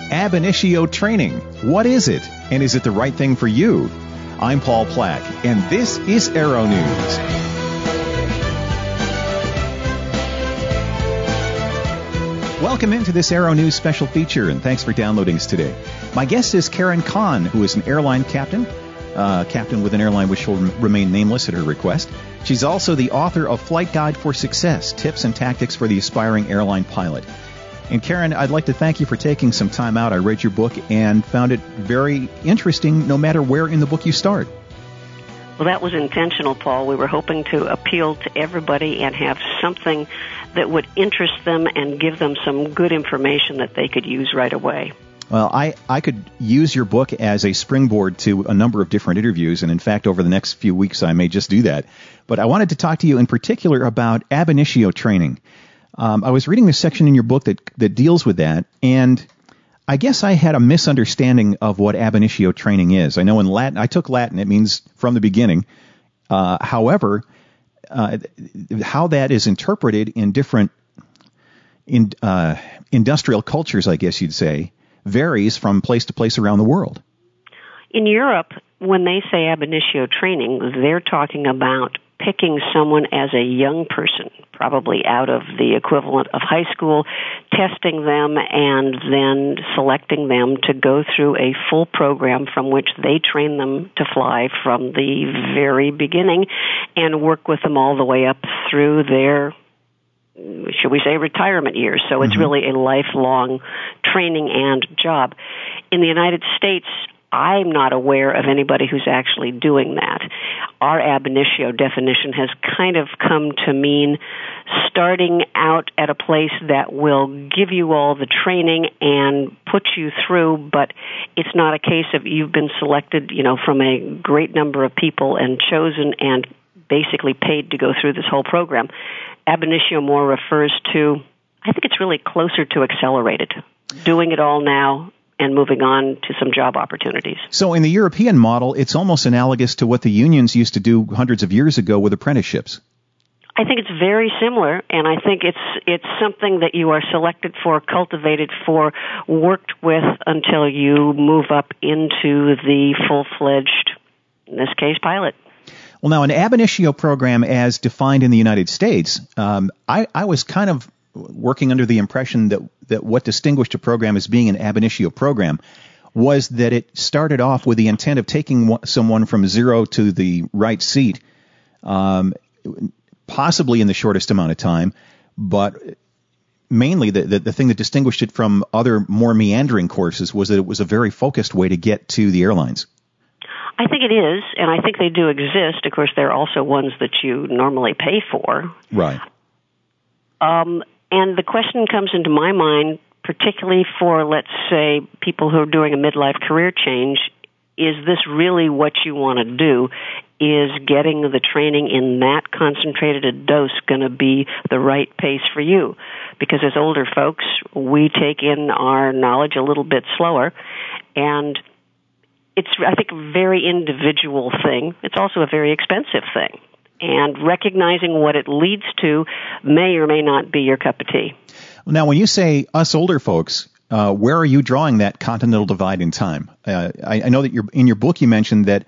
Ab initio training. What is it? And is it the right thing for you? I'm Paul Plack, and this is Aero News. Welcome into this Aero News special feature, and thanks for downloading us today. My guest is Karen Kahn, who is an airline captain with an airline which will remain nameless at her request. She's also the author of Flight Guide for Success, Tips and Tactics for the Aspiring Airline Pilot. And Karen, I'd like to thank you for taking some time out. I read your book and found it very interesting no matter where in the book you start. Well, that was intentional, Paul. We were hoping to appeal to everybody and have something that would interest them and give them some good information that they could use right away. Well, I could use your book as a springboard to a number of different interviews, and in fact, over the next few weeks, I may just do that. But I wanted to talk to you in particular about ab initio training. I was reading this section in your book that deals with that, and I guess I had a misunderstanding of what ab initio training is. I know in Latin, I took Latin, it means from the beginning. However, how that is interpreted in different industrial cultures, I guess you'd say, varies from place to place around the world. In Europe, when they say ab initio training, they're talking about picking someone as a young person, probably out of the equivalent of high school, testing them and then selecting them to go through a full program from which they train them to fly from the very beginning and work with them all the way up through their, should we say, retirement years. So it's really a lifelong training and job. In the United States, I'm not aware of anybody who's actually doing that. Our ab initio definition has kind of come to mean starting out at a place that will give you all the training and put you through, but it's not a case of you've been selected, from a great number of people and chosen and basically paid to go through this whole program. Ab initio more refers to, I think it's really closer to accelerated, doing it all now and moving on to some job opportunities. So in the European model, it's almost analogous to what the unions used to do hundreds of years ago with apprenticeships. I think it's very similar, and I think it's something that you are selected for, cultivated for, worked with until you move up into the full-fledged, in this case, pilot. Well, now, an ab initio program as defined in the United States, I was kind of working under the impression that what distinguished a program as being an ab initio program was that it started off with the intent of taking someone from zero to the right seat, possibly in the shortest amount of time, but mainly the thing that distinguished it from other more meandering courses was that it was a very focused way to get to the airlines. I think it is, and I think they do exist. Of course, there are also ones that you normally pay for. Right. And the question comes into my mind, particularly for, let's say, people who are doing a midlife career change, is this really what you want to do? Is getting the training in that concentrated a dose going to be the right pace for you? Because as older folks, we take in our knowledge a little bit slower, and it's, I think, a very individual thing. It's also a very expensive thing. And recognizing what it leads to may or may not be your cup of tea. Now, when you say us older folks, where are you drawing that continental divide in time? I know that in your book you mentioned that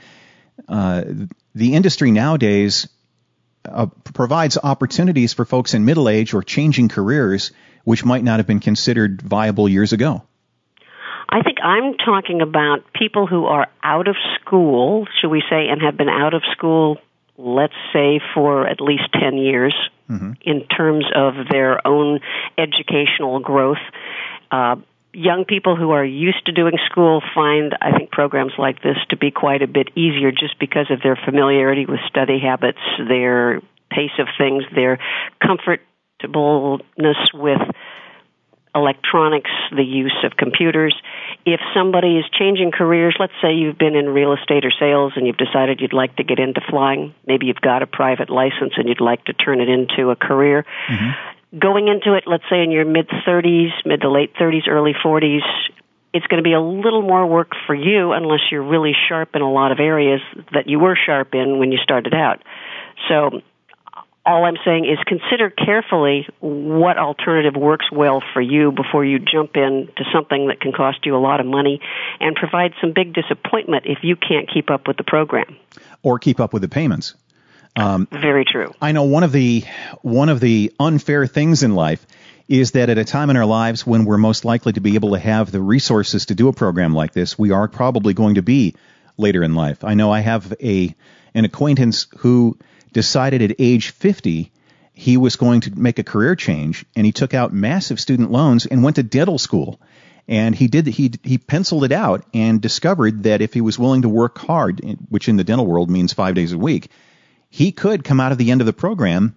the industry nowadays provides opportunities for folks in middle age or changing careers which might not have been considered viable years ago. I think I'm talking about people who are out of school, should we say, and have been out of school, let's say, for at least 10 years in terms of their own educational growth. Young people who are used to doing school find, I think, programs like this to be quite a bit easier just because of their familiarity with study habits, their pace of things, their comfortableness with electronics, the use of computers. If somebody is changing careers, let's say you've been in real estate or sales and you've decided you'd like to get into flying, maybe you've got a private license and you'd like to turn it into a career. Going into it, let's say in your mid-30s, mid to late 30s, early 40s, it's going to be a little more work for you unless you're really sharp in a lot of areas that you were sharp in when you started out. So All I'm saying is consider carefully what alternative works well for you before you jump into something that can cost you a lot of money and provide some big disappointment if you can't keep up with the program. Or keep up with the payments. Very true. I know one of the unfair things in life is that at a time in our lives when we're most likely to be able to have the resources to do a program like this, we are probably going to be later in life. I know I have an acquaintance who decided at age 50 he was going to make a career change, and he took out massive student loans and went to dental school. And he penciled it out and discovered that if he was willing to work hard, which in the dental world means 5 days a week, he could come out of the end of the program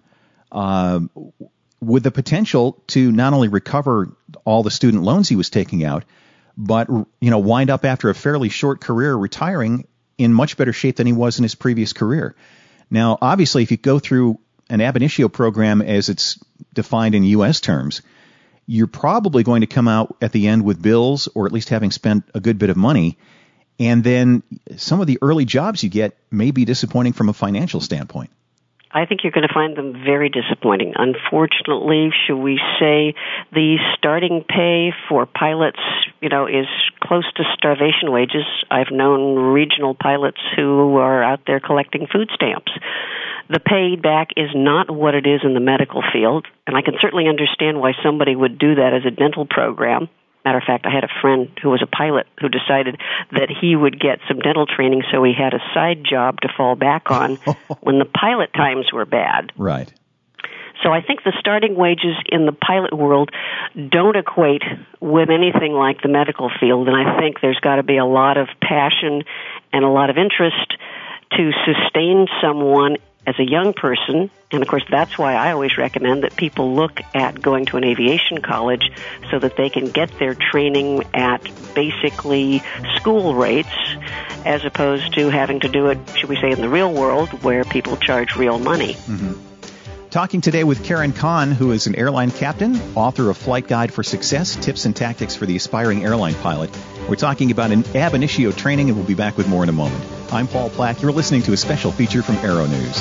with the potential to not only recover all the student loans he was taking out, but wind up after a fairly short career retiring in much better shape than he was in his previous career. Now, obviously, if you go through an ab initio program as it's defined in U.S. terms, you're probably going to come out at the end with bills or at least having spent a good bit of money. And then some of the early jobs you get may be disappointing from a financial standpoint. I think you're going to find them very disappointing. Unfortunately, should we say, the starting pay for pilots, is close to starvation wages. I've known regional pilots who are out there collecting food stamps. The pay back is not what it is in the medical field, and I can certainly understand why somebody would do that as a dental program. Matter of fact, I had a friend who was a pilot who decided that he would get some dental training so he had a side job to fall back on when the pilot times were bad. Right. So I think the starting wages in the pilot world don't equate with anything like the medical field, and I think there's got to be a lot of passion and a lot of interest to sustain someone as a young person. And of course, that's why I always recommend that people look at going to an aviation college so that they can get their training at basically school rates as opposed to having to do it, should we say, in the real world where people charge real money. Mm-hmm. Talking today with Karen Kahn, who is an airline captain, author of Flight Guide for Success, Tips and Tactics for the Aspiring Airline Pilot. We're talking about an ab initio training, and we'll be back with more in a moment. I'm Paul Plack. You're listening to a special feature from Aero News.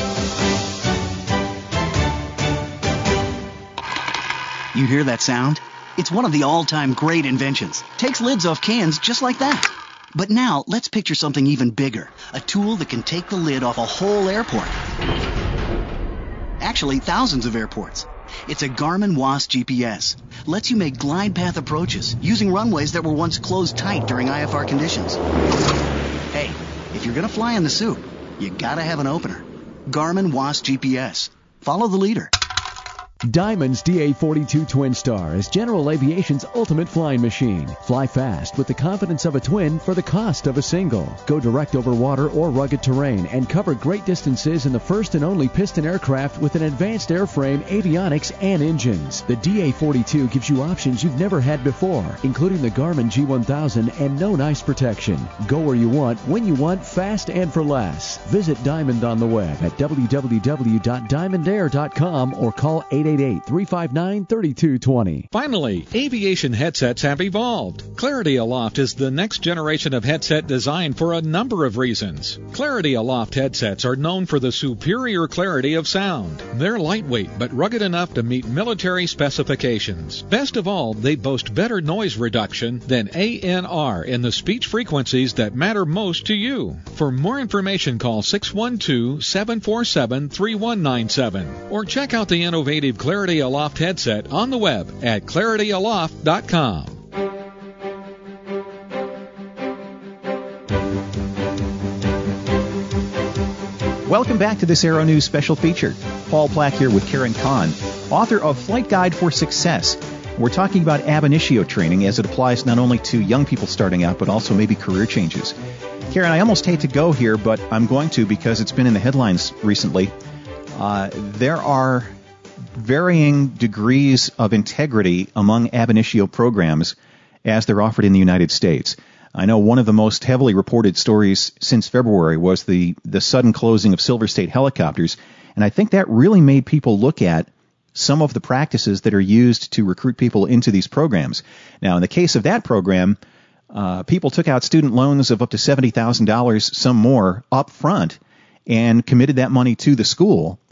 You hear that sound? It's one of the all-time great inventions. Takes lids off cans just like that. But now, let's picture something even bigger. A tool that can take the lid off a whole airport. Actually, thousands of airports. It's a Garmin WAAS GPS. Lets you make glide path approaches using runways that were once closed tight during IFR conditions. Hey, if you're going to fly in the soup, you got to have an opener. Garmin WAAS GPS. Follow the leader. Diamond's DA-42 Twin Star is General Aviation's ultimate flying machine. Fly fast with the confidence of a twin for the cost of a single. Go direct over water or rugged terrain and cover great distances in the first and only piston aircraft with an advanced airframe, avionics, and engines. The DA-42 gives you options you've never had before, including the Garmin G1000 and no ice protection. Go where you want, when you want, fast and for less. Visit Diamond on the web at www.diamondair.com or call 888-359-3220. Finally, aviation headsets have evolved. Clarity Aloft is the next generation of headset designed for a number of reasons. Clarity Aloft headsets are known for the superior clarity of sound. They're lightweight but rugged enough to meet military specifications. Best of all, they boast better noise reduction than ANR in the speech frequencies that matter most to you. For more information, call 612-747-3197 or check out the innovative Clarity Aloft headset on the web at clarityaloft.com. Welcome back to this Aero News special feature. Paul Plack here with Karen Kahn, author of Flight Guide for Success. We're talking about ab initio training as it applies not only to young people starting out, but also maybe career changes. Karen, I almost hate to go here, but I'm going to because it's been in the headlines recently. There are varying degrees of integrity among ab initio programs as they're offered in the United States. I know one of the most heavily reported stories since February was the sudden closing of Silver State Helicopters, and I think that really made people look at some of the practices that are used to recruit people into these programs. Now, in the case of that program, people took out student loans of up to $70,000, some more, up front, and committed that money to the school.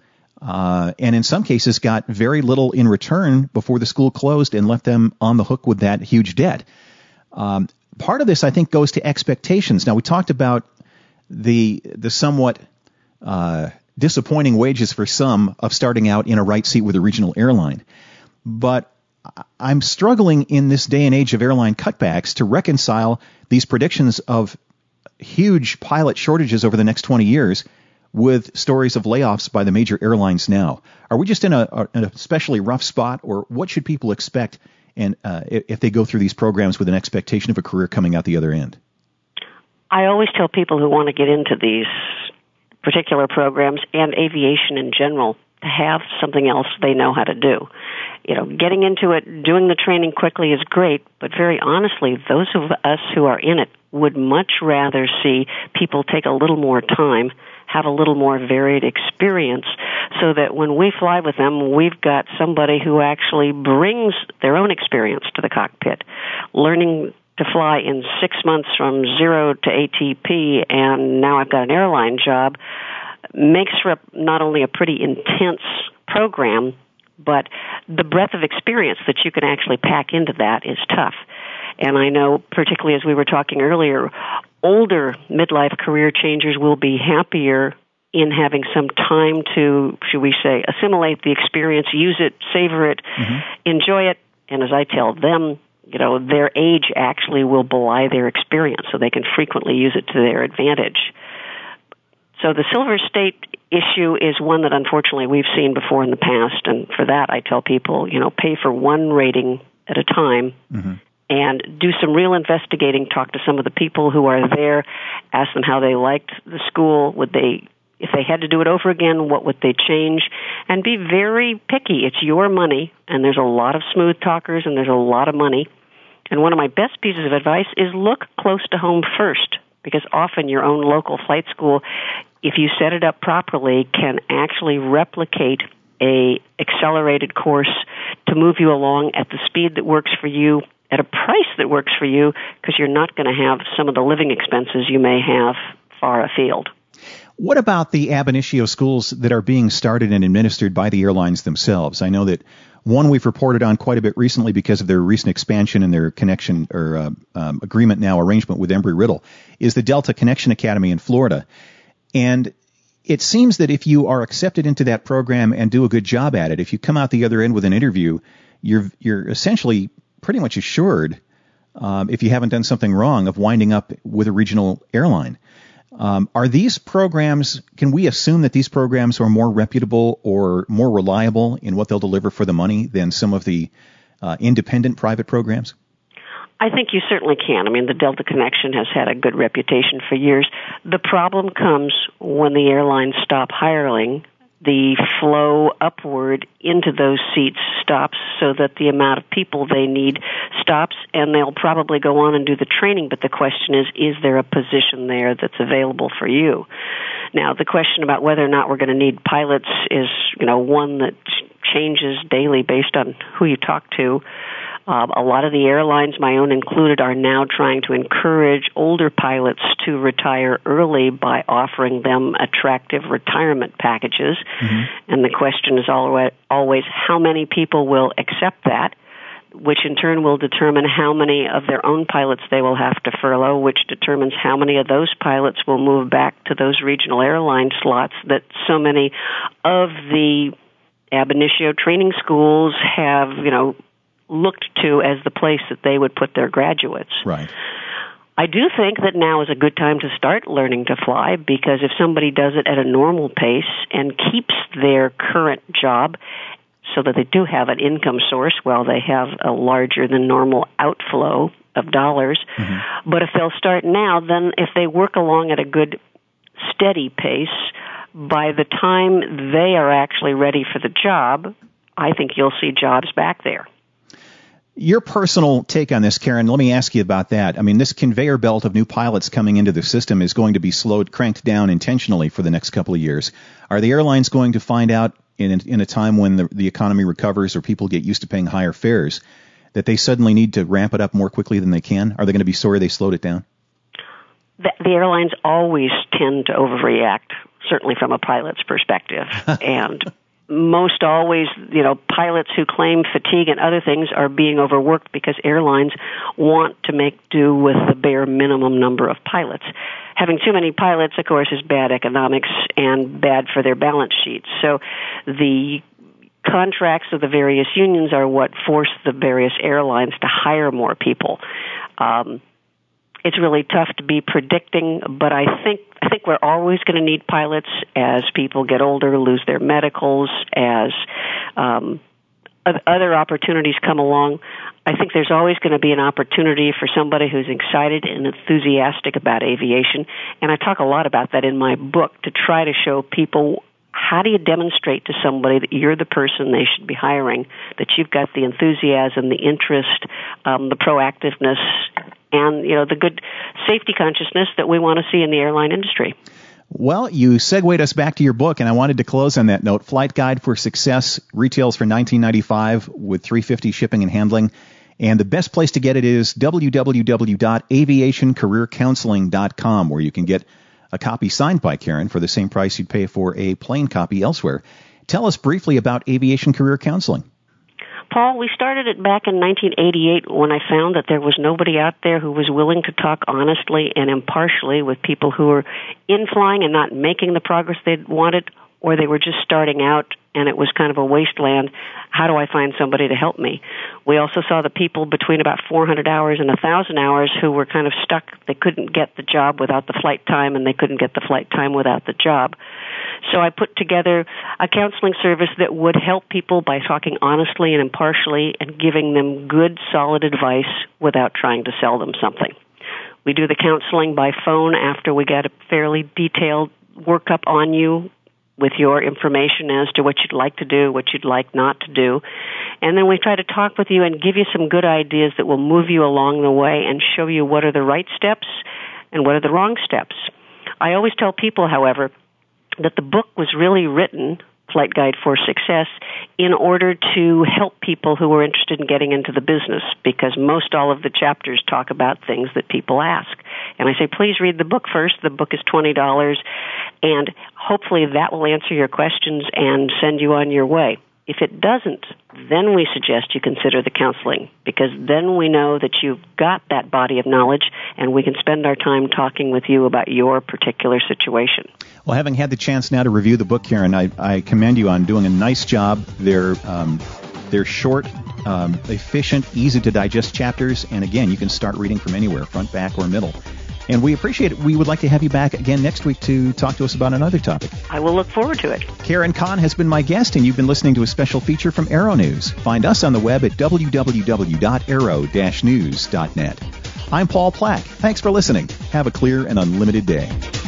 and in some cases got very little in return before the school closed and left them on the hook with that huge debt. Part of this, I think, goes to expectations. Now, we talked about the somewhat disappointing wages for some of starting out in a right seat with a regional airline. But I'm struggling in this day and age of airline cutbacks to reconcile these predictions of huge pilot shortages over the next 20 years with stories of layoffs by the major airlines now. Are we just in an especially rough spot, or what should people expect and if they go through these programs with an expectation of a career coming out the other end? I always tell people who want to get into these particular programs and aviation in general to have something else they know how to do. You know, getting into it, doing the training quickly is great, but very honestly, those of us who are in it would much rather see people take a little more time, have a little more varied experience, so that when we fly with them, we've got somebody who actually brings their own experience to the cockpit. Learning to fly in 6 months from 0 to ATP, and now I've got an airline job, makes for not only a pretty intense program, but the breadth of experience that you can actually pack into that is tough. And I know, particularly as we were talking earlier, older midlife career changers will be happier in having some time to, should we say, assimilate the experience, use it, savor it, enjoy it. And as I tell them, you know, their age actually will belie their experience, so they can frequently use it to their advantage. So the Silver State issue is one that unfortunately we've seen before in the past, and for that I tell people, you know, pay for one rating at a time and do some real investigating, talk to some of the people who are there, ask them how they liked the school, if they had to do it over again, what would they change, and be very picky. It's your money, and there's a lot of smooth talkers, and there's a lot of money. And one of my best pieces of advice is look close to home first, because often your own local flight school, if you set it up properly, can actually replicate a accelerated course to move you along at the speed that works for you, at a price that works for you, because you're not going to have some of the living expenses you may have far afield. What about the ab initio schools that are being started and administered by the airlines themselves? I know that one we've reported on quite a bit recently because of their recent expansion and their connection or arrangement with Embry-Riddle is the Delta Connection Academy in Florida. And it seems that if you are accepted into that program and do a good job at it, if you come out the other end with an interview, you're essentially pretty much assured, if you haven't done something wrong, of winding up with a regional airline. Are these programs, can we assume that these programs are more reputable or more reliable in what they'll deliver for the money than some of the independent private programs? I think you certainly can. I mean, the Delta Connection has had a good reputation for years. The problem comes when the airlines stop hiring. The flow upward into those seats stops, so that the amount of people they need stops, and they'll probably go on and do the training, but the question is there a position there that's available for you? Now, the question about whether or not we're going to need pilots is, you know, one that changes daily based on who you talk to. A lot of the airlines, my own included, are now trying to encourage older pilots to retire early by offering them attractive retirement packages. And the question is always how many people will accept that, which in turn will determine how many of their own pilots they will have to furlough, which determines how many of those pilots will move back to those regional airline slots that so many of the ab initio training schools have, you know, looked to as the place that they would put their graduates. Right. I do think that now is a good time to start learning to fly, because if somebody does it at a normal pace and keeps their current job so that they do have an income source while they have a larger than normal outflow of dollars, but if they'll start now, then if they work along at a good steady pace, by the time they are actually ready for the job, I think you'll see jobs back there. Your personal take on this, Karen, let me ask you about that. I mean, this conveyor belt of new pilots coming into the system is going to be cranked down intentionally for the next couple of years. Are the airlines going to find out in a time when the economy recovers or people get used to paying higher fares that they suddenly need to ramp it up more quickly than they can? Are they going to be sorry they slowed it down? The airlines always tend to overreact, certainly from a pilot's perspective. And most always, pilots who claim fatigue and other things are being overworked because airlines want to make do with the bare minimum number of pilots. Having too many pilots, of course, is bad economics and bad for their balance sheets. So the contracts of the various unions are what force the various airlines to hire more people. It's really tough to be predicting, but I think we're always going to need pilots as people get older, lose their medicals, as other opportunities come along. I think there's always going to be an opportunity for somebody who's excited and enthusiastic about aviation, and I talk a lot about that in my book to try to show people how do you demonstrate to somebody that you're the person they should be hiring, that you've got the enthusiasm, the interest, the proactiveness, and the good safety consciousness that we want to see in the airline industry. Well, you segued us back to your book, and I wanted to close on that note. Flight Guide for Success retails for $19.95 with $350 shipping and handling. And the best place to get it is www.aviationcareercounseling.com, where you can get a copy signed by Karen for the same price you'd pay for a plain copy elsewhere. Tell us briefly about Aviation Career Counseling. Paul, we started it back in 1988 when I found that there was nobody out there who was willing to talk honestly and impartially with people who were in flying and not making the progress they'd wanted, or they were just starting out and it was kind of a wasteland. How do I find somebody to help me? We also saw the people between about 400 hours and 1,000 hours who were kind of stuck. They couldn't get the job without the flight time, and they couldn't get the flight time without the job. So I put together a counseling service that would help people by talking honestly and impartially and giving them good, solid advice without trying to sell them something. We do the counseling by phone after we get a fairly detailed workup on you with your information as to what you'd like to do, what you'd like not to do. And then we try to talk with you and give you some good ideas that will move you along the way and show you what are the right steps and what are the wrong steps. I always tell people, however, that the book was really written, Flight Guide for Success, in order to help people who are interested in getting into the business, because most all of the chapters talk about things that people ask. And I say, please read the book first. The book is $20, and hopefully that will answer your questions and send you on your way. If it doesn't, then we suggest you consider the counseling, because then we know that you've got that body of knowledge and we can spend our time talking with you about your particular situation. Well, having had the chance now to review the book, Karen, I commend you on doing a nice job. They're short, efficient, easy to digest chapters, and again, you can start reading from anywhere, front, back, or middle. And we appreciate it. We would like to have you back again next week to talk to us about another topic. I will look forward to it. Karen Kahn has been my guest, and you've been listening to a special feature from Aero News. Find us on the web at www.aero-news.net. I'm Paul Plack. Thanks for listening. Have a clear and unlimited day.